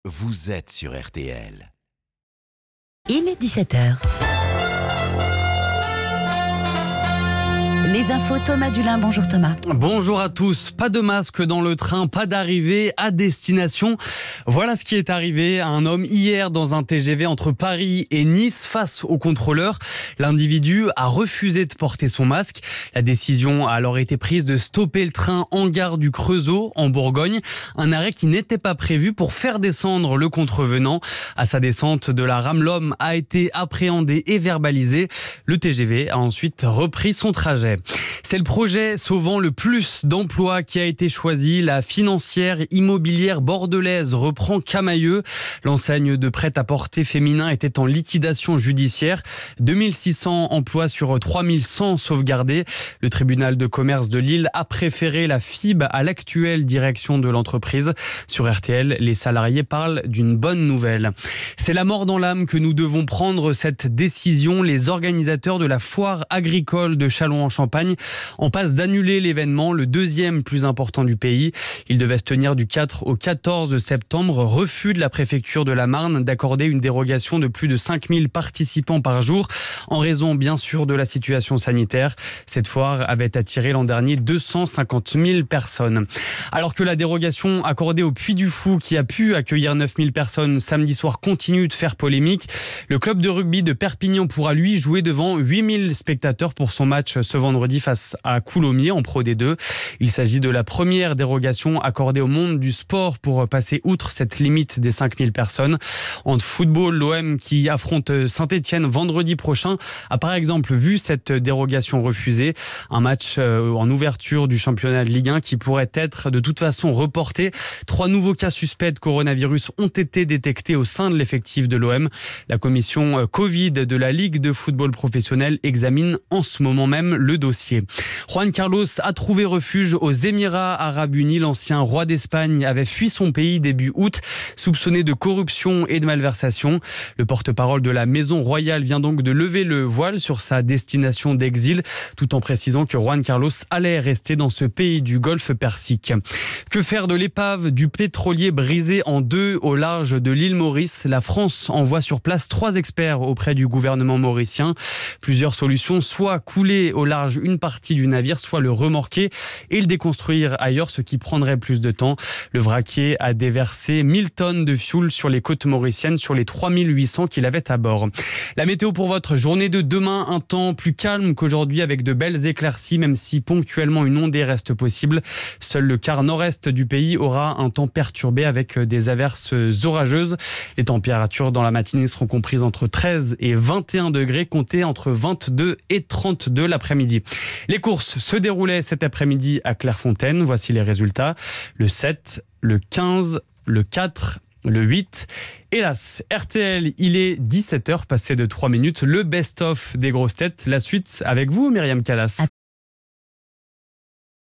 vous êtes sur RTL. Il est 17h. Les infos, Thomas Dulin. Bonjour Thomas. Bonjour à tous. Pas de masque dans le train, pas d'arrivée à destination. Voilà ce qui est arrivé à un homme hier dans un TGV entre Paris et Nice face au contrôleur. L'individu a refusé de porter son masque. La décision a alors été prise de stopper le train en gare du Creusot en Bourgogne. Un arrêt qui n'était pas prévu pour faire descendre le contrevenant. À sa descente de la rame, l'homme a été appréhendé et verbalisé. Le TGV a ensuite repris son trajet. C'est le projet sauvant le plus d'emplois qui a été choisi. La financière immobilière bordelaise reprend Camaïeu. L'enseigne de prêt-à-porter féminin était en liquidation judiciaire. 2600 emplois sur 3100 sauvegardés. Le tribunal de commerce de Lille a préféré la FIB à l'actuelle direction de l'entreprise. Sur RTL, les salariés parlent d'une bonne nouvelle. C'est la mort dans l'âme que nous devons prendre cette décision. Les organisateurs de la foire agricole de Châlons-en-Champagne en passe d'annuler l'événement, le deuxième plus important du pays. Il devait se tenir du 4 au 14 septembre. Refus de la préfecture de la Marne d'accorder une dérogation de plus de 5000 participants par jour en raison bien sûr de la situation sanitaire. Cette foire avait attiré l'an dernier 250 000 personnes. Alors que la dérogation accordée au Puy du Fou qui a pu accueillir 9000 personnes samedi soir continue de faire polémique, le club de rugby de Perpignan pourra lui jouer devant 8000 spectateurs pour son match ce vendredi face à Coulommiers en Pro D2. Il s'agit de la première dérogation accordée au monde du sport pour passer outre cette limite des 5000 personnes. En football, l'OM qui affronte Saint-Etienne vendredi prochain a par exemple vu cette dérogation refusée. Un match en ouverture du championnat de Ligue 1 qui pourrait être de toute façon reporté. 3 nouveaux cas suspects de coronavirus ont été détectés au sein de l'effectif de l'OM. La commission Covid de la Ligue de football professionnel examine en ce moment même le dossier. Juan Carlos a trouvé refuge aux Émirats Arabes Unis. L'ancien roi d'Espagne avait fui son pays début août, soupçonné de corruption et de malversation. Le porte-parole de la Maison Royale vient donc de lever le voile sur sa destination d'exil, tout en précisant que Juan Carlos allait rester dans ce pays du Golfe Persique. Que faire de l'épave du pétrolier brisé en deux au large de l'île Maurice? La France envoie sur place 3 experts auprès du gouvernement mauricien. Plusieurs solutions, soit couler au large une partie du navire, soit le remorquer et le déconstruire ailleurs, ce qui prendrait plus de temps. Le vraquier a déversé 1000 tonnes de fioul sur les côtes mauriciennes sur les 3800 qu'il avait à bord. La météo pour votre journée de demain, un temps plus calme qu'aujourd'hui avec de belles éclaircies, même si ponctuellement une ondée reste possible. Seul le quart nord-est du pays aura un temps perturbé avec des averses orageuses. Les températures dans la matinée seront comprises entre 13 et 21 degrés, comptées entre 22 et 32 l'après-midi. Les courses se déroulaient cet après-midi à Clairefontaine. Voici les résultats. Le 7, le 15, le 4, le 8. Hélas, RTL, il est 17h, passé de 3 minutes. Le best-of des grosses têtes. La suite avec vous, Myriam Callas.